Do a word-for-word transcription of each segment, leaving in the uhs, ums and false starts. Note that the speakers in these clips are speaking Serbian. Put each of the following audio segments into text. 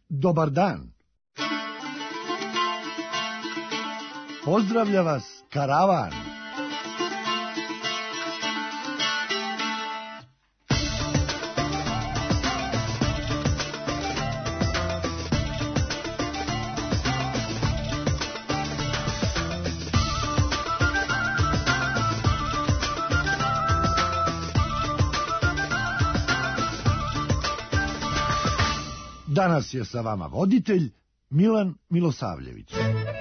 dobar dan. Pozdravlja vas karavan. Danas je sa vama voditelj Milan Milosavljević.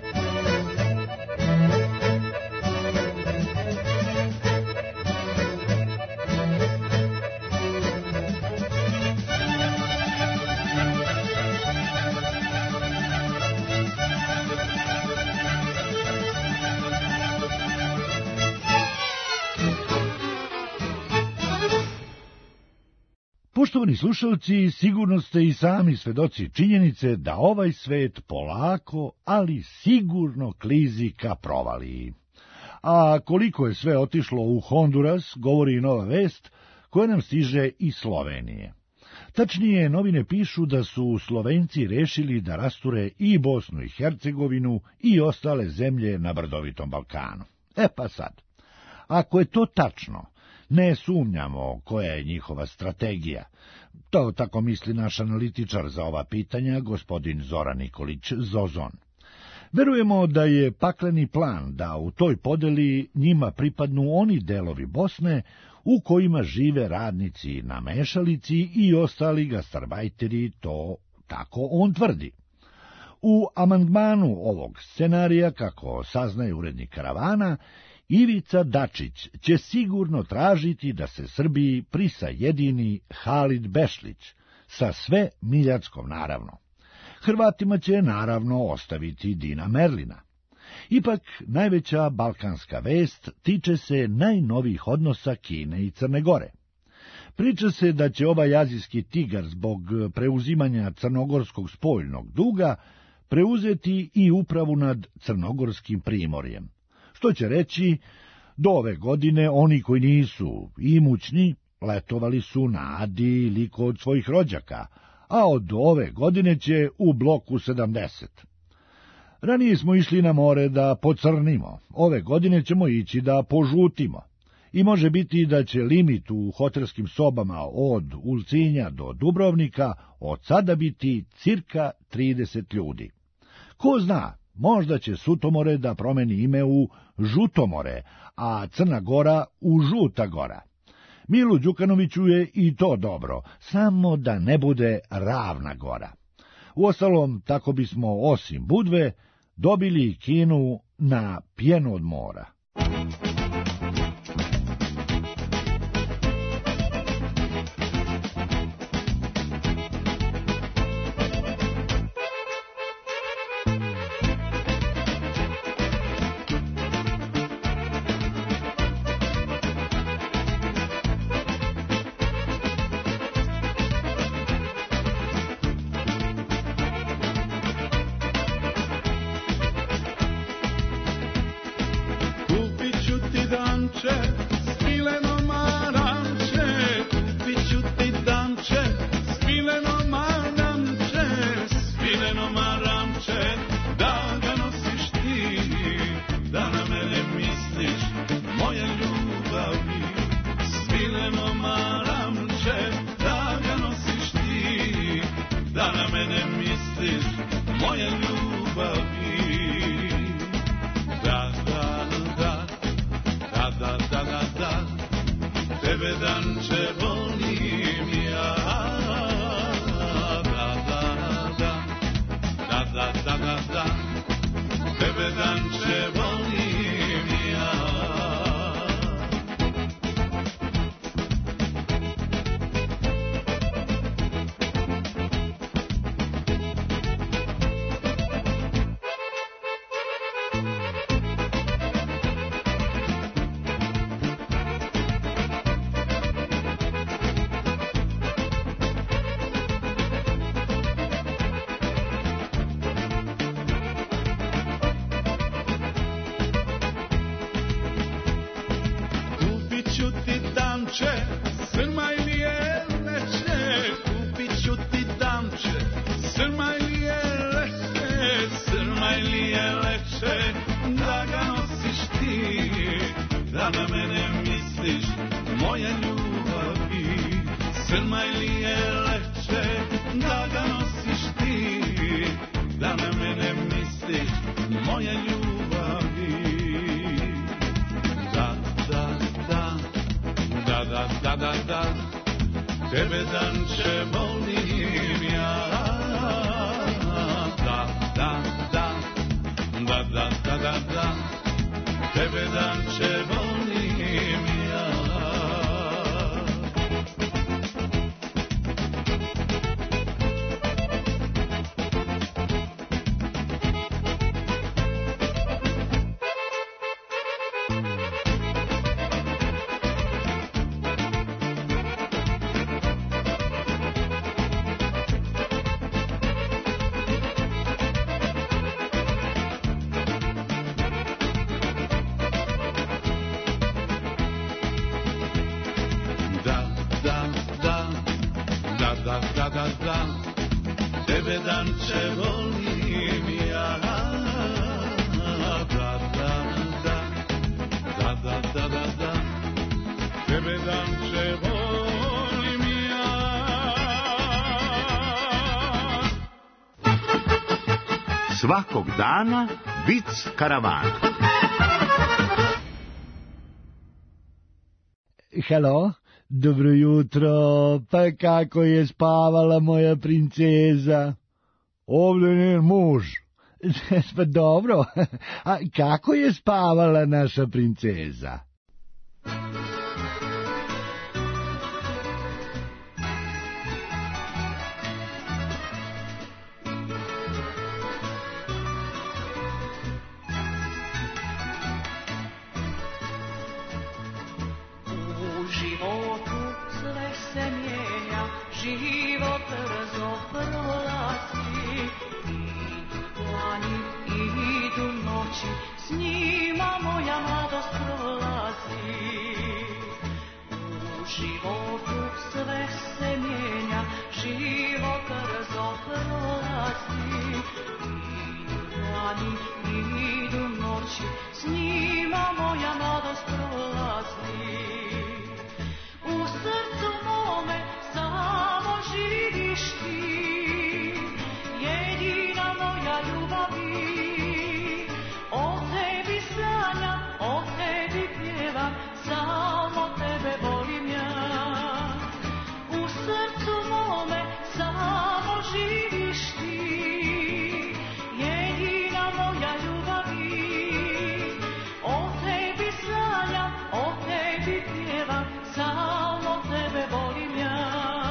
Poštovani slušalci, sigurno ste i sami svedoci činjenice da ovaj svet polako, ali sigurno klizi ka provaliji. A koliko je sve otišlo u Honduras, govori i nova vest koja nam stiže iz Slovenije. Tačnije, novine pišu da su Slovenci rešili da rasture i Bosnu i Hercegovinu i ostale zemlje na brdovitom Balkanu. E pa sad, ako je to tačno, ne sumnjamo koja je njihova strategija. To tako misli naš analitičar za ova pitanja, gospodin Zoran Nikolić Zozon. Verujemo da je pakleni plan da u toj podeli njima pripadnu oni delovi Bosne u kojima žive radnici na mešalici i ostali gastarbajteri, to tako on tvrdi. U amandmanu ovog scenarija, kako saznaje urednik Karavana, Ivica Dačić će sigurno tražiti da se Srbiji prisajedini Halid Bešlić, sa sve Miljackom naravno. Hrvatima će naravno ostaviti Dina Merlina. Ipak najveća balkanska vest tiče se najnovijih odnosa Kine i Crne Gore. Priča se da će ovaj azijski tigar zbog preuzimanja crnogorskog spoljnog duga preuzeti i upravu nad crnogorskim primorjem. Što će reći, do ove godine oni koji nisu imućni letovali su na Adi ili kod svojih rođaka, a od ove godine će u bloku sedamdeset. Ranije smo išli na more da pocrnimo, ove godine ćemo ići da požutimo. I može biti da će limit u hotelskim sobama od Ulcinja do Dubrovnika od sada biti cirka trideset ljudi. Ko zna, možda će Sutomore da promeni ime u Žutomore, a Crna Gora u Žuta Gora. Milu Đukanoviću je i to dobro, samo da ne bude Ravna Gora. Uostalom, tako bismo, osim Budve, dobili Kinu na pjenu od mora. leče, da ga nosiš ti, da na mene misliš, moja ljubavi. Srma ili je leče, da ga nosiš ti, da na mene misliš, moja ljubavi. Da, da, da, da, da, da, da, da, tebe danče volim ja. Da, da, da, da, da, da, da, da, tebe danče volim ja. Tebe danče volim ja. Da, da, da, da, da, da, da, da, tebe danče volim ja. Svakog dana vic karavana. Halo, dobro jutro, pa kako je spavala moja princeza? Ovdje njen muž. Pa dobro, a kako je spavala naša princeza? Život brzo prolazi, idu dani, idu noći, s njima moja mladost prolazi. U životu sve se mijenja, život brzo prolazi, idu dani, idu noći, s njima moja mladost prolazi. U srcu mome samo živiš ti, jedina moja ljubavi. O tebi sanjam, o tebi pjevam, samo tebe volim ja. U srcu mome samo živiš ti, jedina moja ljubavi. O tebi sanjam, o tebi pjevam, samo tebe volim ja.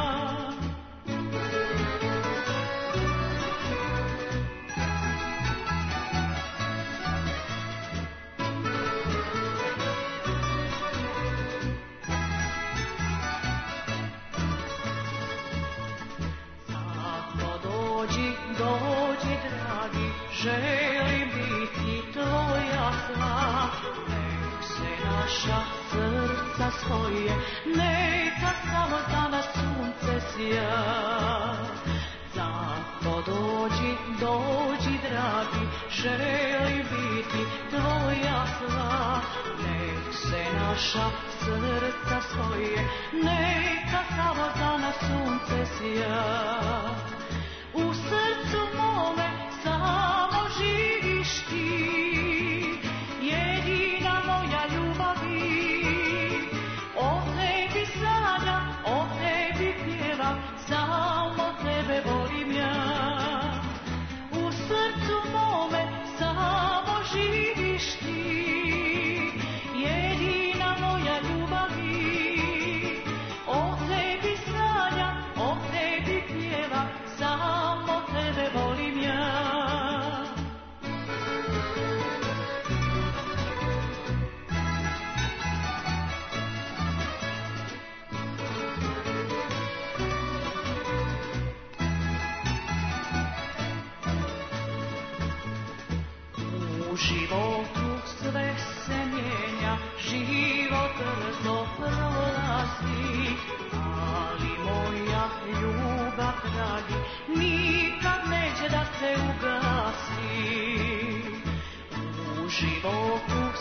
Zato dođi, dođi dragi, želim biti tvoja sva. Nek se naša srca svoje, neka samo za nas sunce sja. Zato dođi, dođi dragi, želim biti tvoja sva. Nek se naša srca svoje, neka samo za nas sunce sja. U srcu mome samo živiš ti, jedina moja ljubavi. O tebi sanjam, o tebi pjevam, samo tebe volim ja. U srcu mome samo živiš ti, jedina moja ljubavi. O tebi sanjam, o tebi pjevam, samo tebe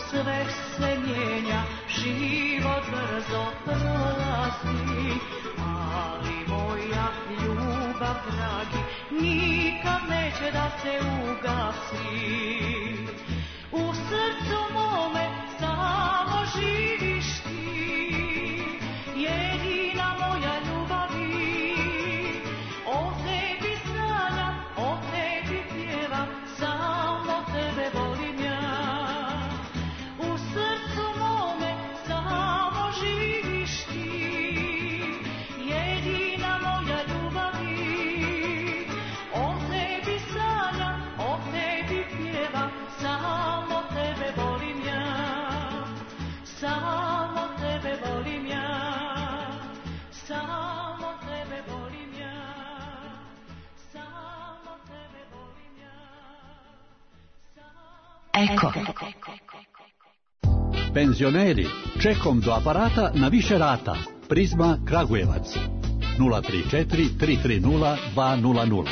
sve se mijenja, život brzo prolazi, ali moja ljubav, dragi, nikad neće da se ugasi. U srcu mome samo živiš ti, jedina moja ljubavi. O tebi sanjam, o tebi pjevam, samo tebe volim ja. U srcu mome samo živiš ti, jedina moja ljubavi. O tebi sanjam, o tebi pjevam, samo tebe volim ja. Samo tebe volim ja. Samo tebe volim ja. Samo tebe volim ja. Eko. Penzioneri, čekom do aparata na više rata. Prizma Kragujevac. nula tri četiri tri tri nula dva nula nula.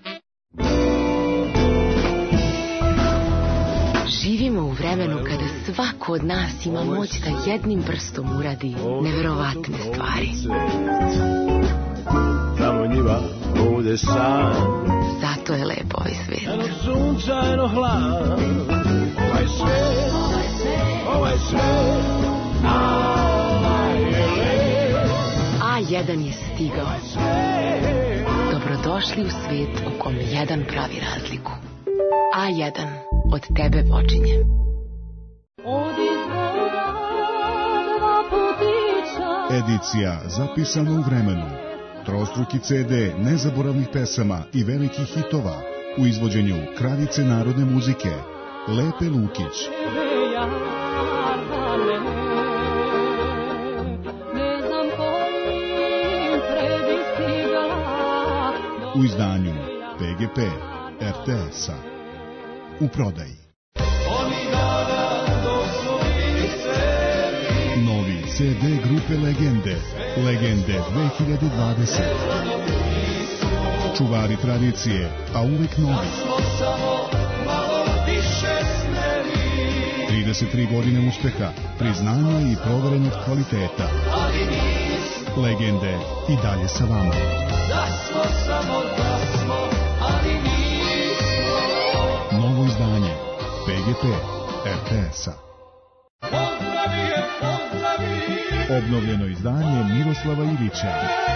Živimo u vremenu kada svako od nas ima moć da jednim prstom uradi neverovatne stvari. Tamo njiva, ovdje san. Zato je lep ovaj svijet. Eno sunca, eno hlad. Ovaj svijet, ovaj svijet, ovaj je lep. A jedan je stigao. Dobrodošli u svijet u kom jedan pravi razliku. A jedan od tebe počinje. Edicija zapisana u vremenu. Trostruki ce de nezaboravnih pesama i velikih hitova u izvođenju kraljice narodne muzike Lepe Lukić. U izdanju pe ge pe er te es-a. U prodaji. Novi ce de grupe Legende. Legende dve hiljade dvadeset. Čuvari tradicije, a uvek novi. trideset tri godine uspeha, priznanja i proverenog kvaliteta. Legende i dalje sa vama. Novo izdanje pe ge pe er te es-a. Obnovljeno izdanje Miroslava Ilića.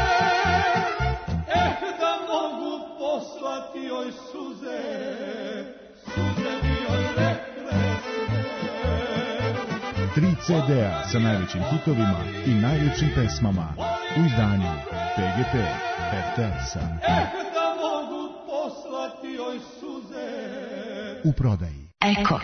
Eh, da mogu poslati joj suze, suze bi joj rekle sve. Tri ce de-a sa najvećim hitovima i najljepšim pesmama u izdanju pe ge pe er te es-a. Eh, da mogu poslati joj suze. U prodaji. Eko.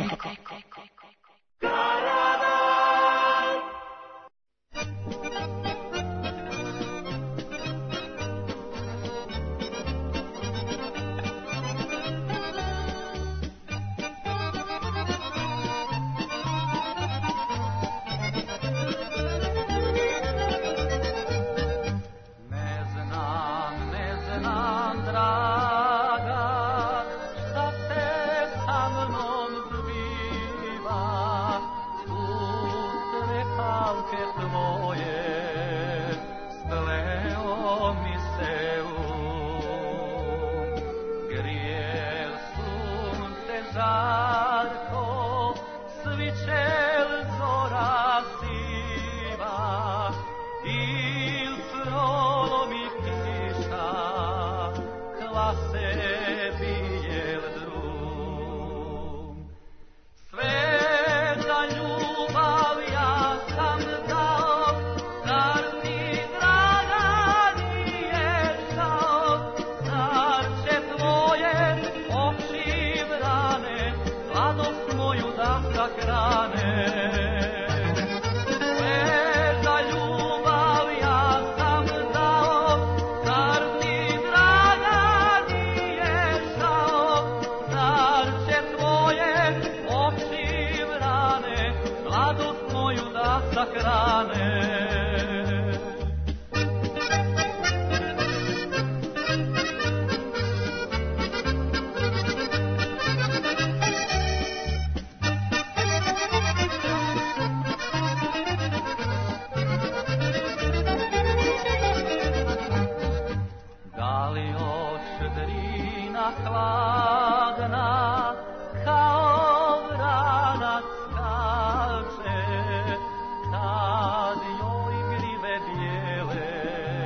Zemlja hladna kao vranac skače, kad joj grive bijele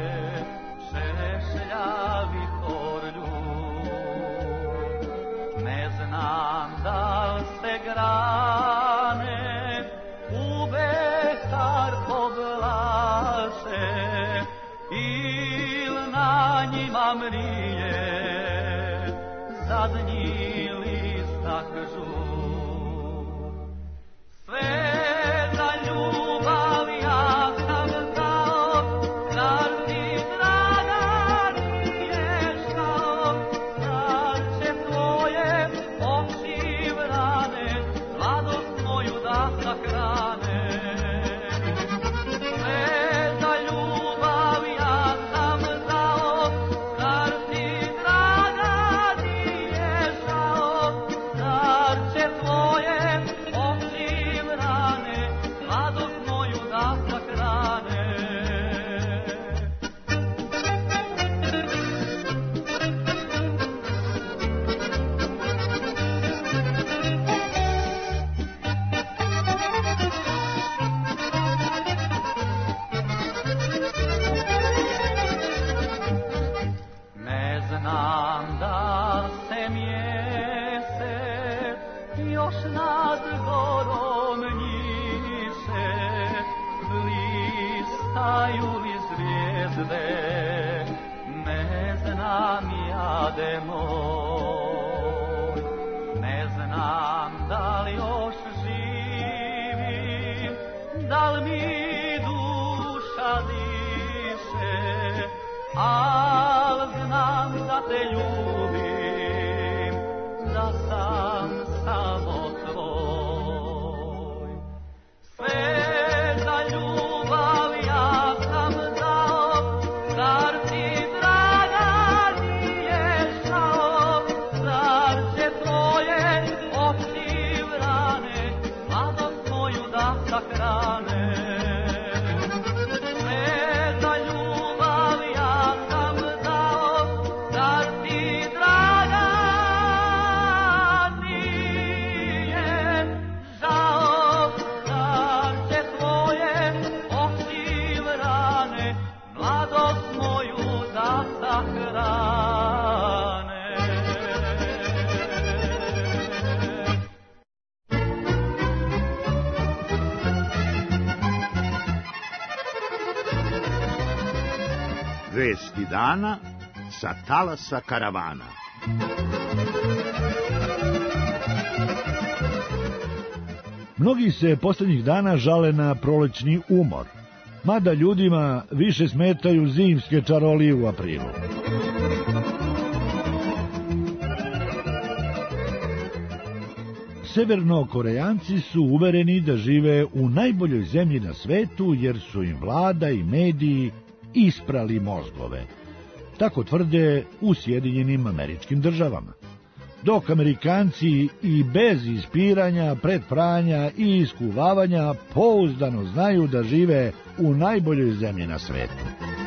šešljavi korlju. Ne znam da li se grane u behar povlače il na njima mrije zadnji listak žut. Sve za ljubav ja sam dao, zar ti draga nije žao? Zar će tvoje oči vrane mladost moju da sahrane? Sve za ljubav ja sam dao, zar ti draga nije žao? Zar će tvoje oči vrane mladost moju da sahrane? Ne znam da se mjesec još nad gorom njiše, blistaju li zvijezde, ne znam jade moj. Ne znam da li još živim, da li mi duša diše, al znam da te ljubim, da sam samo tvoj. Sve za ljubav ja sam dao, zar ti draga nije žao? Zar će tvoje oči vrane mladost moju da sahrane? Sve za ljubav ja sam dao, zar ti draga nije žao? Zar će tvoje oči vrane mladost moju da sahrane? Vesti dana sa talasa karavana. Mnogi se posljednjih dana žale na prolećni umor, mada ljudima više smetaju zimske čarolije u aprilu. Severno-Korejanci su uvereni da žive u najboljoj zemlji na svetu jer su im vlada i mediji isprali mozgove. Tako tvrde u Sjedinjenim Američkim Državama. Dok Amerikanci i bez ispiranja, pretpranja i iskuvavanja pouzdano znaju da žive u najboljoj zemlji na svetu.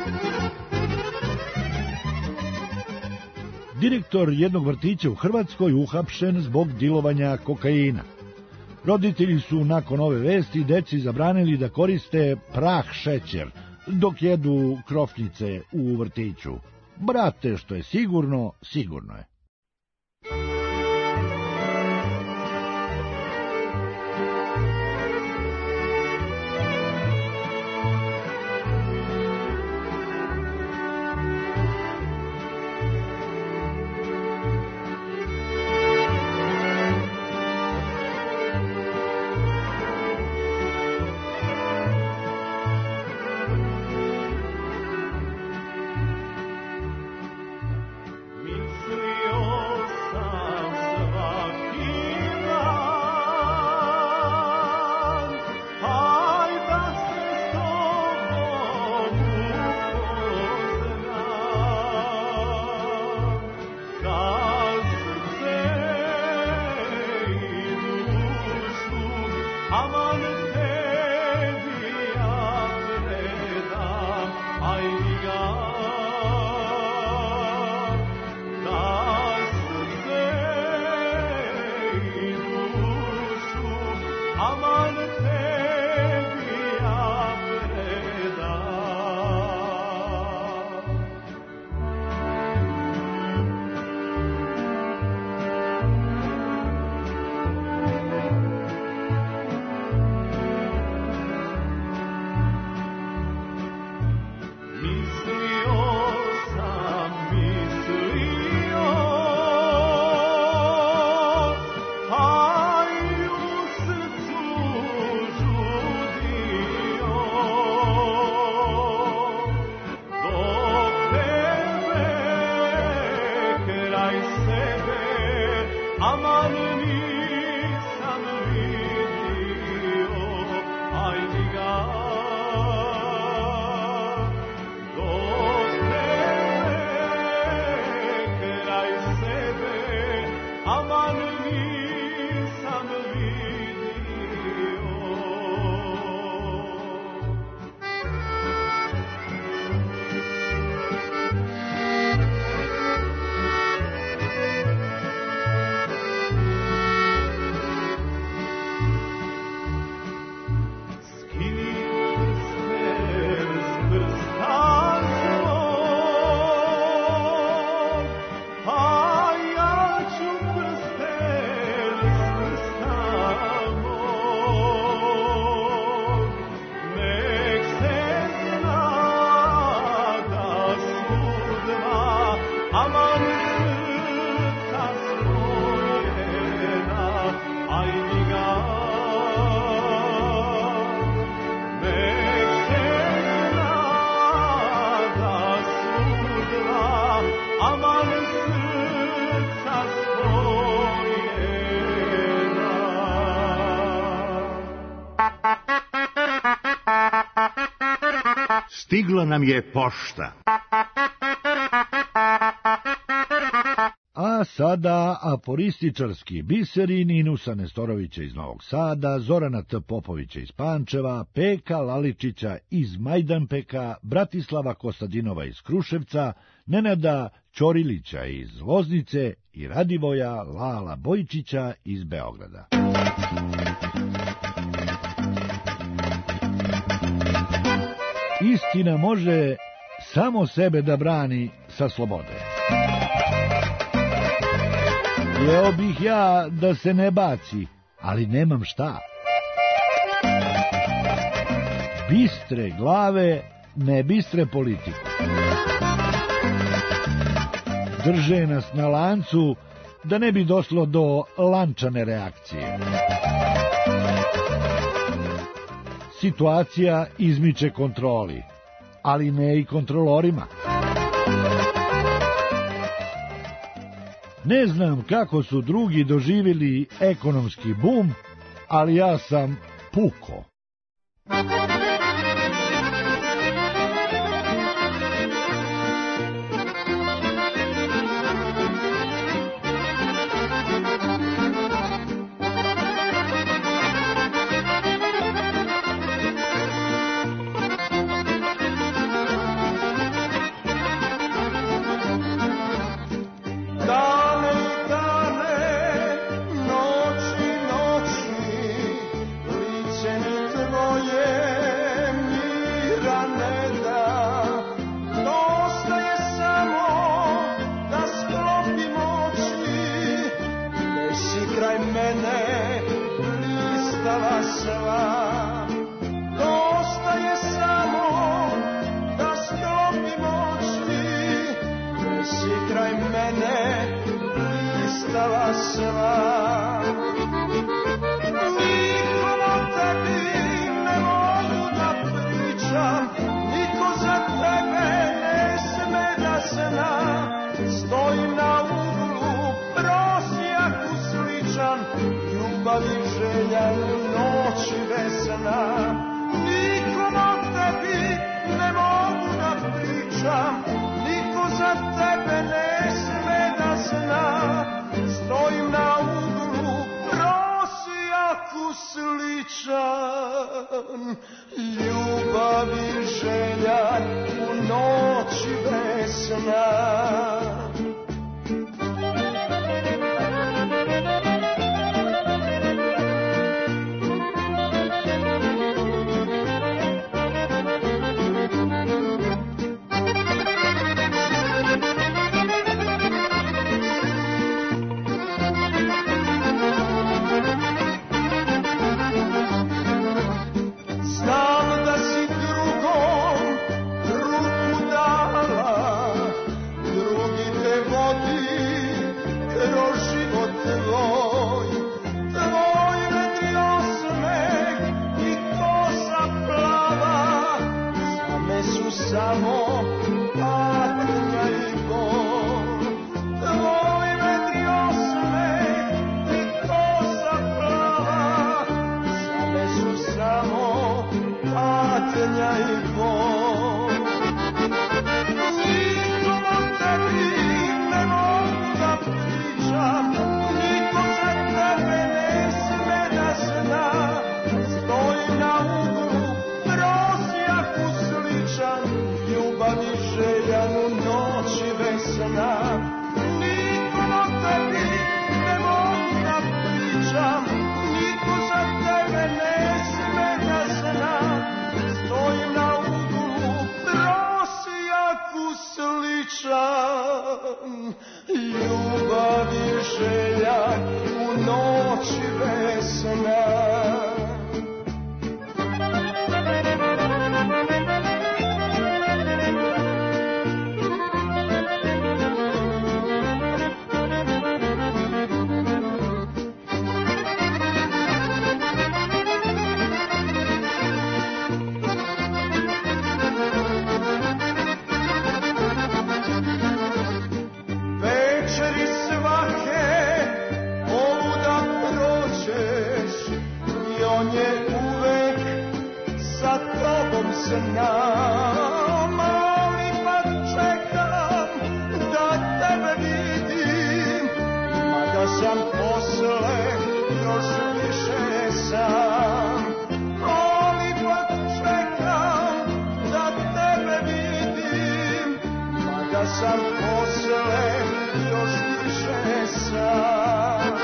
Direktor jednog vrtića u Hrvatskoj uhapšen zbog dilovanja kokaina. Roditelji su nakon ove vesti deci zabranili da koriste prah šećer dok jedu krofnice u vrtiću. Brate, što je sigurno, sigurno je. Mislio aman nisam vidio, ajde ga, doste kraj sebe, aman nisam vidio. Stigla nam je pošta. A sada aforističarski biseri Ninusa Nestorovića iz Novog Sada, Zorana T. Popovića iz Pančeva, Peka Laličića iz Majdanpeka, Bratislava Kostadinova iz Kruševca, Nenada Ćorilića iz Loznice i Radivoja Lala Bojčića iz Beograda. Istina može samo sebe da brani sa slobode. Hteo bih ja da se ne baci, ali nemam šta. Bistre glave, ne bistre politiku. Drže nas na lancu da ne bi došlo do lančane reakcije. Situacija izmiče kontroli, ali ne i kontrolorima. Ne znam kako su drugi doživjeli ekonomski bum, ali ja sam puko. Ljubavi željan u noći bez sna. sam posle još više sam, ali pak čekam da tebe vidim, mada sam posle još više sam.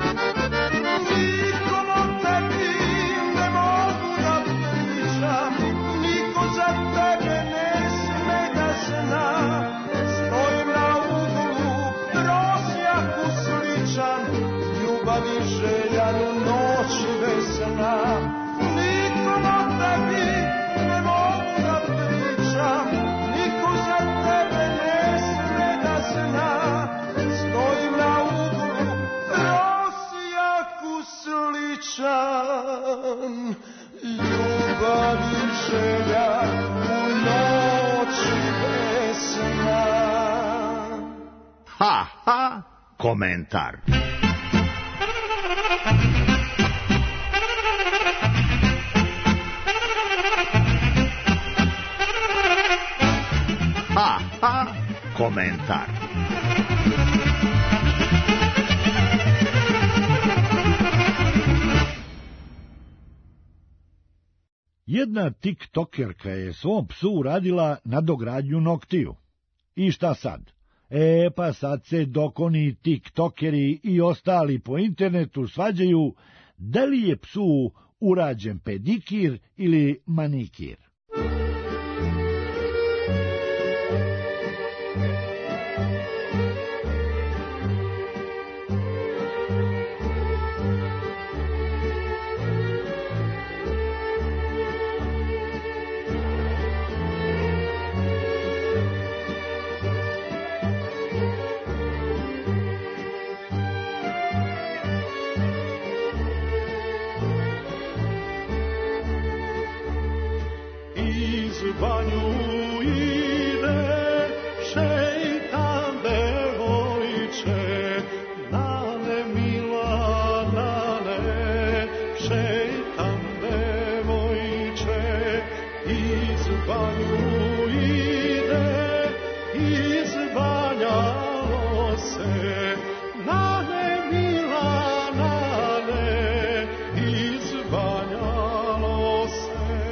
Nikom o tebi ne mogu da pričam, niko za tebe ne sme da zna. Stojim na uglu, prosjaku sličan, ljubavi željan u noći bez sna. Nikom o tebi ne mogu da pričam, niko za tebe ne sme da zna. Stojim na uglu, prosjaku sličan, ljubavi željan u noći bez sna. Ha, ha, komentar. Ha, ha, komentar. Jedna tiktokerka je svom psu uradila nadogradnju noktiju. I šta sad? E, pa sad se dok oni tiktokeri i ostali po internetu svađaju da li je psu urađen pedikir ili manikir. Banju ide šeitan devojče, nane mila, nane, šeitan devojče. Iz banju ide, izbanjalo se, nane mila, nane, izbanjalo se.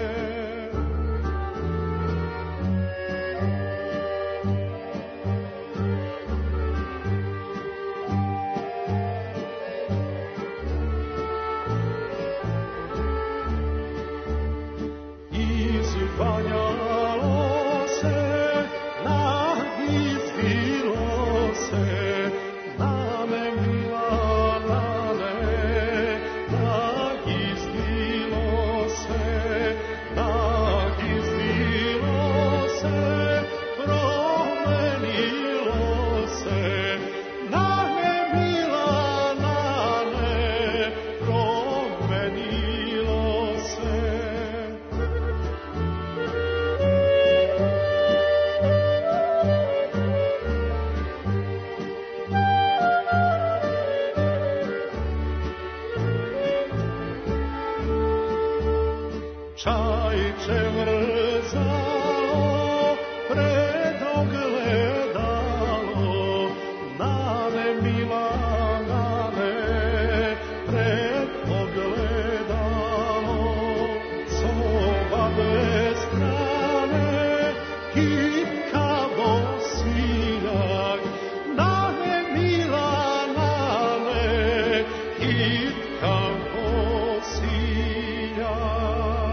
Izbanjalo se, nagizdilo se, nane mila, nane, nagizdilo se, nagizdilo se, promenilo se, nane mila, nane, promenilo se. Čajče mrzalo pred ogledalo, nane mila, nane, pred ogledalo. Soba bez strane, kitkavo svinjak, nane mila, nane, kitkavo svinjak.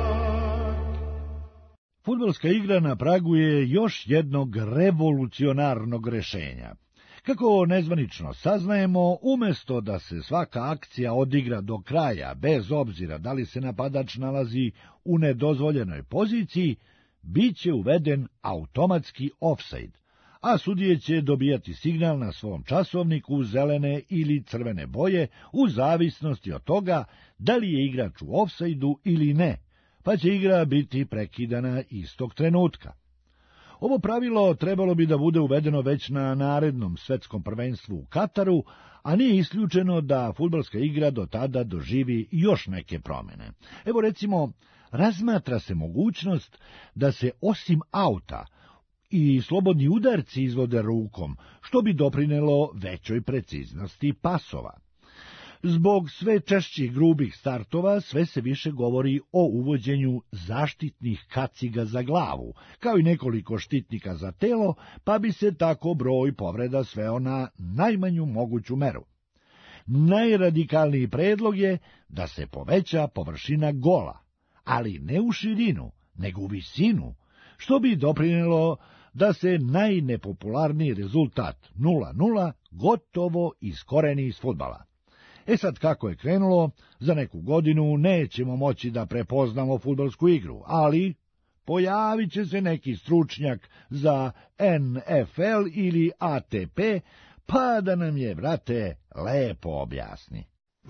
Fudbalska igra na pragu je još jednog revolucionarnog rešenja. Kako nezvanično saznajemo, umesto da se svaka akcija odigra do kraja, bez obzira da li se napadač nalazi u nedozvoljenoj poziciji, bit će uveden automatski ofsajd, a sudije će dobijati signal na svom časovniku zelene ili crvene boje u zavisnosti od toga da li je igrač u ofsajdu ili ne, pa će igra biti prekidana istog trenutka. Ovo pravilo trebalo bi da bude uvedeno već na narednom svetskom prvenstvu u Kataru, a nije isključeno da fudbalska igra do tada doživi još neke promjene. Evo recimo, razmatra se mogućnost da se osim auta i slobodni udarci izvode rukom, što bi doprinelo većoj preciznosti pasova. Zbog sve češćih grubih startova sve se više govori o uvođenju zaštitnih kaciga za glavu, kao i nekoliko štitnika za telo, pa bi se tako broj povreda sveo na najmanju moguću meru. Najradikalniji predlog je da se poveća površina gola, ali ne u širinu, nego u visinu, što bi doprinelo da se najnepopularniji rezultat nula nula gotovo iskoreni iz fudbala. E sad kako je krenulo, za neku godinu nećemo moći da prepoznamo fudbalsku igru, ali pojavit će se neki stručnjak za N F L ili A T P, pa da nam je, brate, lepo objasni.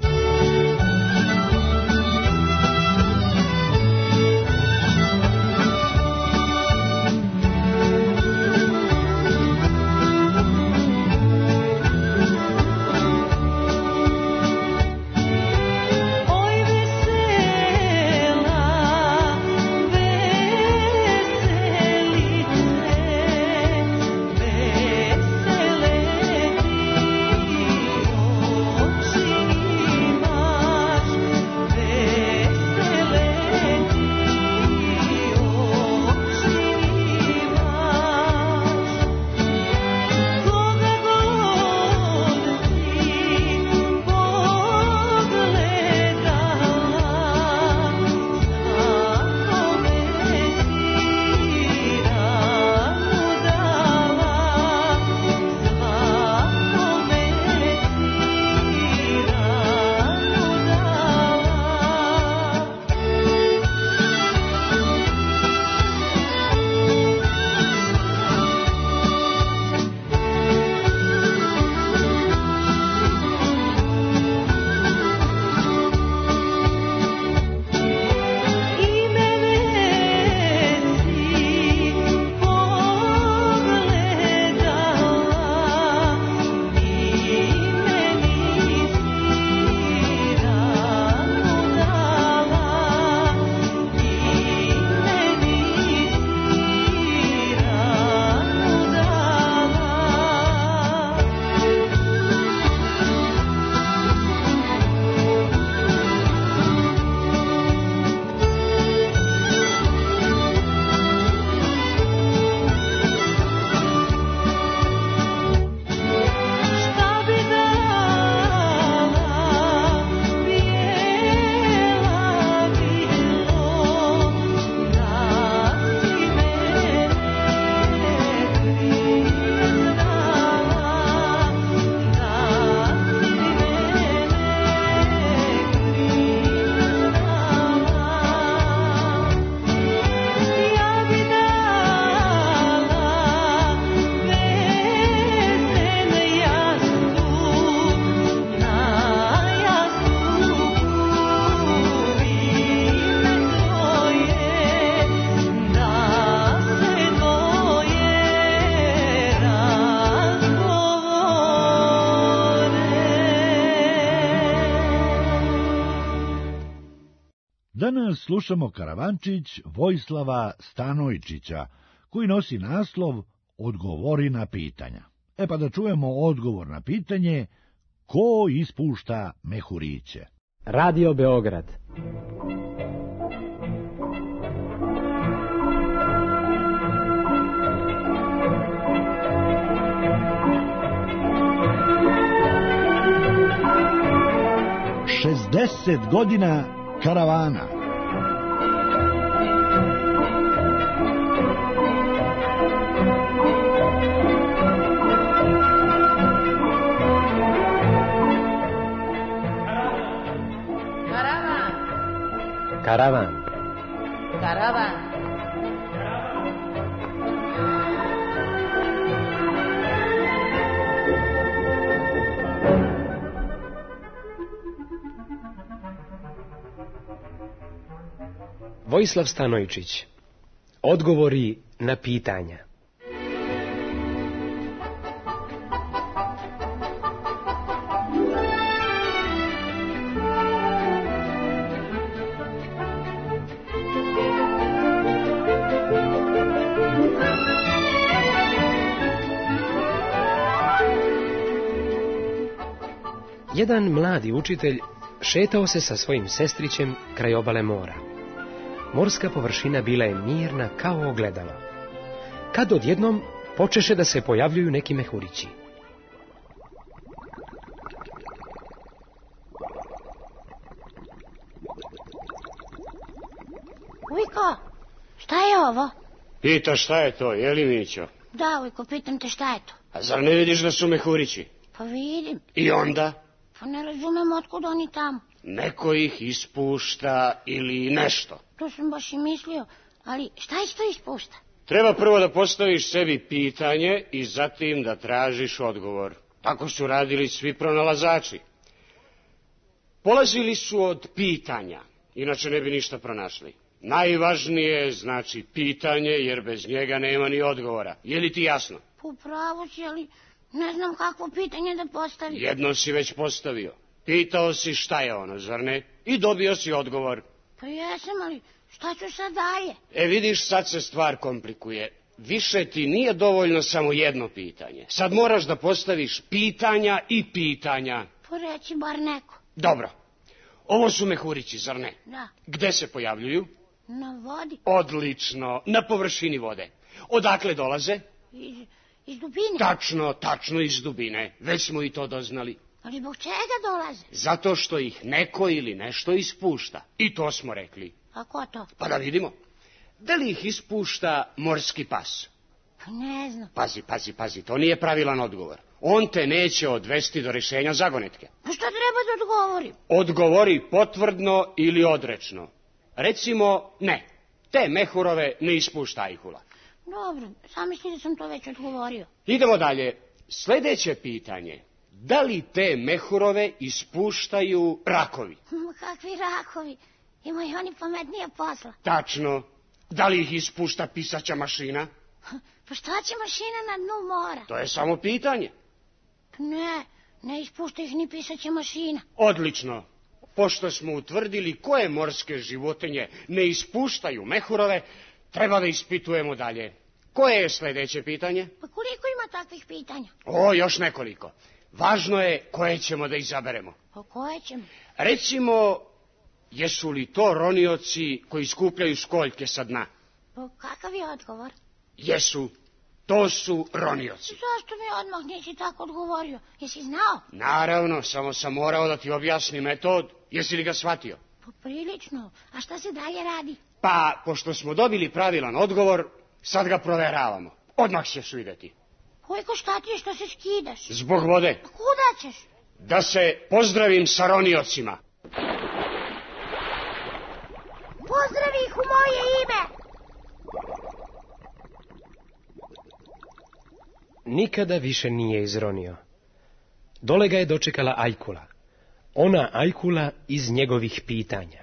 Danas slušamo Karavančić Vojislava Stanojčića, koji nosi naslov Odgovori na pitanja. E pa da čujemo odgovor na pitanje ko ispušta mehuriće. Radio Beograd. šezdeset godina karavana. Karavan. Karavan. Vojislav Stanojčić. Odgovori na pitanja. Jedan mladi učitelj šetao se sa svojim sestrićem kraj obale mora. Morska površina bila je mirna kao ogledalo. Kad odjednom počeše da se pojavljuju neki mehurići. Ujko, šta je ovo? Pita šta je to, je li Mićo? Da, Ujko, pitam te šta je to. A zar ne vidiš da su mehurići? Pa vidim. I onda? Pa ne razumem otkud oni tamo. Neko ih ispušta ili nešto. To sam baš i mislio, ali šta isto ispušta? Treba prvo da postaviš sebi pitanje i zatim da tražiš odgovor. Tako su radili svi pronalazači. Polazili su od pitanja, inače ne bi ništa pronašli. Najvažnije znači pitanje, jer bez njega nema ni odgovora. Je li ti jasno? Upravo si, ali ne znam kakvo pitanje da postavim. Jedno si već postavio. Pitao si šta je ono, zar ne? I dobio si odgovor. Pa jesam, ali šta ću sad dalje? E vidiš, sad se stvar komplikuje. Više ti nije dovoljno samo jedno pitanje. Sad moraš da postaviš pitanja i pitanja. Pa reći bar neko. Dobro. Ovo su mehurići, zar ne? Da. Gde se pojavljuju? Na vodi. Odlično, na površini vode. Odakle dolaze? Iz, iz dubine. Tačno, tačno iz dubine. Već smo i to doznali. Ali zbog čega dolaze? Zato što ih neko ili nešto ispušta. I to smo rekli. A ko to? Pa da vidimo. Da li ih ispušta morski pas? Pa ne znam. Pazi, pazi, pazi, to nije pravilan odgovor. On te neće odvesti do rešenja zagonetke. Pa šta treba da odgovorim? Odgovori potvrdno ili odrečno. Recimo, ne. Te mehurove ne ispušta ajkula. Dobro, sam misli da sam to već odgovorio. Idemo dalje. Sljedeće pitanje. Da li te mehurove ispuštaju rakovi? Kakvi rakovi? Imaju oni pametnije posla. Tačno. Da li ih ispušta pisaća mašina? Pa šta će mašina na dnu mora? To je samo pitanje. Ne, ne ispušta ih ni pisaća mašina. Odlično. Pošto smo utvrdili koje morske životinje ne ispuštaju mehurove, treba da ispitujemo dalje. Koje je sljedeće pitanje? Pa koliko ima takvih pitanja? O, još nekoliko. Važno je koje ćemo da izaberemo. Pa koje ćemo? Recimo, jesu li to ronioci koji skupljaju školjke sa dna? Pa kakav je odgovor? Jesu. To su ronioci. Zašto mi odmah nisi tako odgovorio? Jesi znao? Naravno, samo sam morao da ti objasnim metod. Jesi li ga shvatio? Pa prilično. A šta se dalje radi? Pa, pošto smo dobili pravilan odgovor, sad ga proveravamo. Odmah ćeš vidjeti. Ujko, šta ti je što se skidaš? Zbog vode. A kuda ćeš? Da se pozdravim sa roniocima. Pozdravi ih u moje ime! Nikada više nije izronio. Dole ga je dočekala ajkula. Ona ajkula iz njegovih pitanja.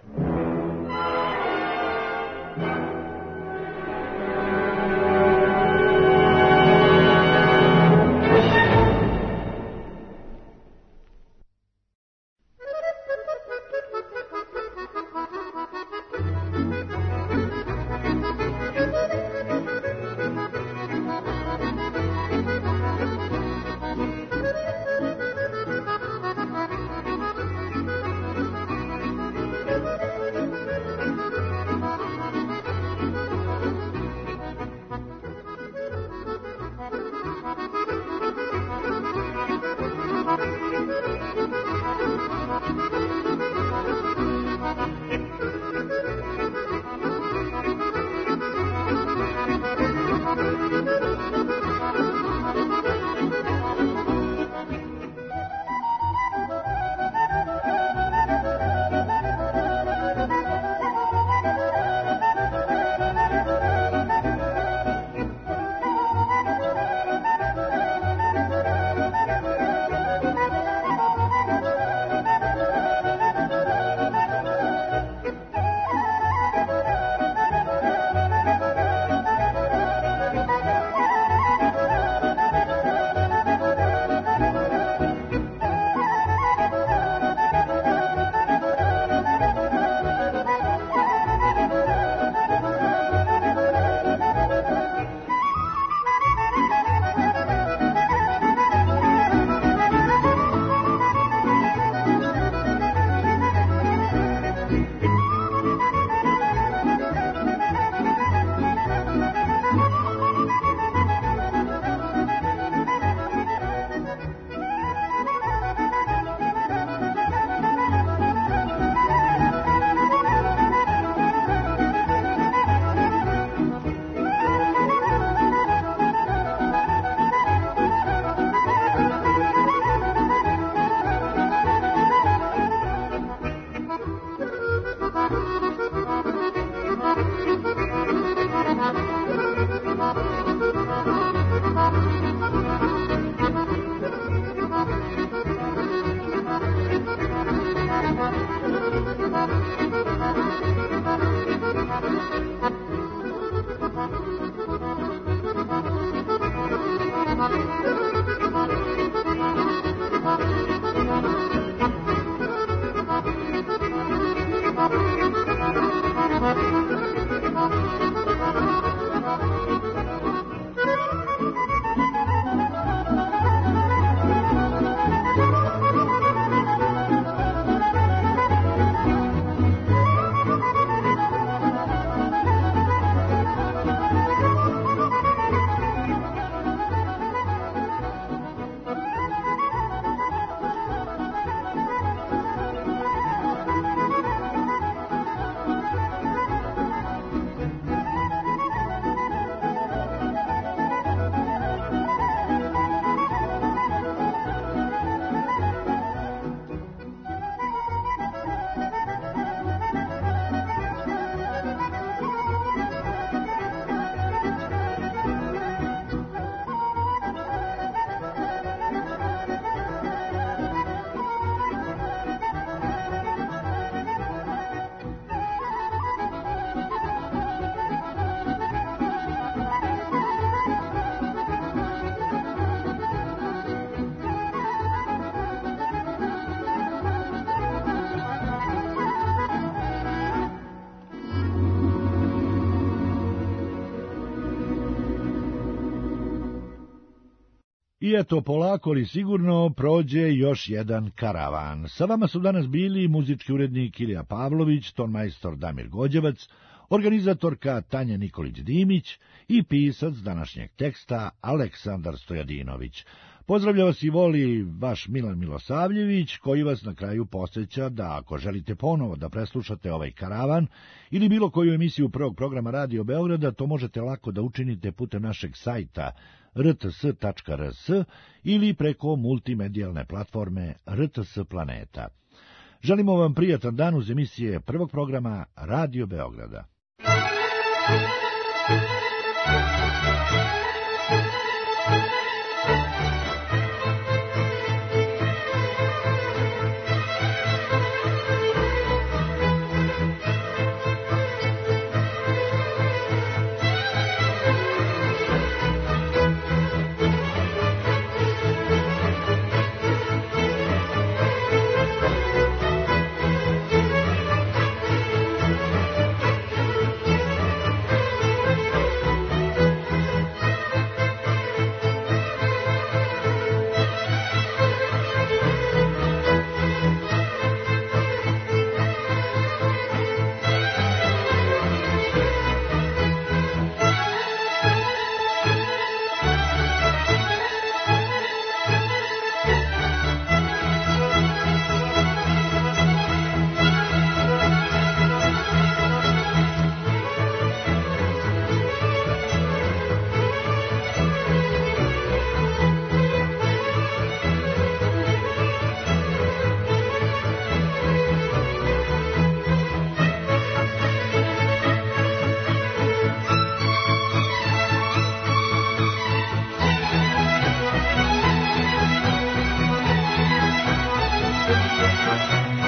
I eto, polako li sigurno prođe još jedan karavan. Sa vama su danas bili muzički urednik Ilija Pavlović, tonmajstor Damir Gođevac, organizatorka Tanja Nikolić-Dimić i pisac današnjeg teksta Aleksandar Stojadinović. Pozdravlja vas i voli vaš Milan Milosavljević, koji vas na kraju podsjeća da ako želite ponovo da preslušate ovaj karavan ili bilo koju emisiju prvog programa Radio Beograda, to možete lako da učinite putem našeg sajta r t s tačka r s ili preko multimedijalne platforme R T S Planeta. Želimo vam prijatan dan uz emisije prvog programa Radio Beograda. Thank you.